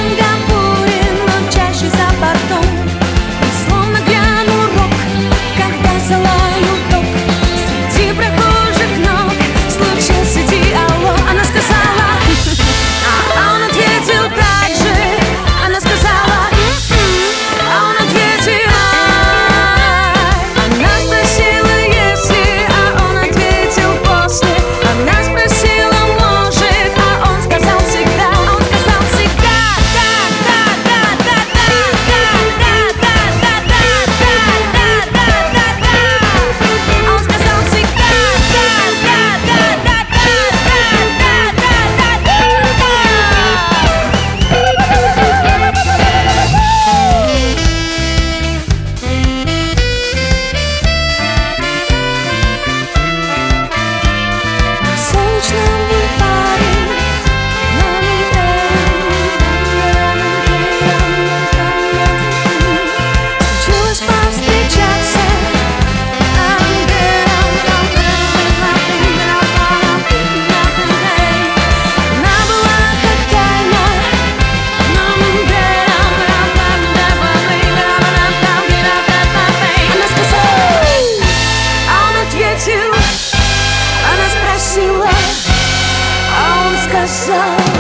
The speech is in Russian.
Сингапуре, но чаще за бортом. И словно грянул рок, когда залаял ток. Среди прохожих ног случился диалог. Она сказала, а он ответил так же. Она сказала, а он ответил. Она спросила, если, а он ответил после. Она спросила, может, а он сказал всегда. Он сказал всегда, да, да, да, да, да, да, да, да, да, да, да, да, да, да. Он сказал всегда, да, да, да, да, да, да, да, да, да, На солнечном бульваре, случилось повстречаться. Она была как тайна. Она сказала, а он ответил. Она спросила, а он сказал.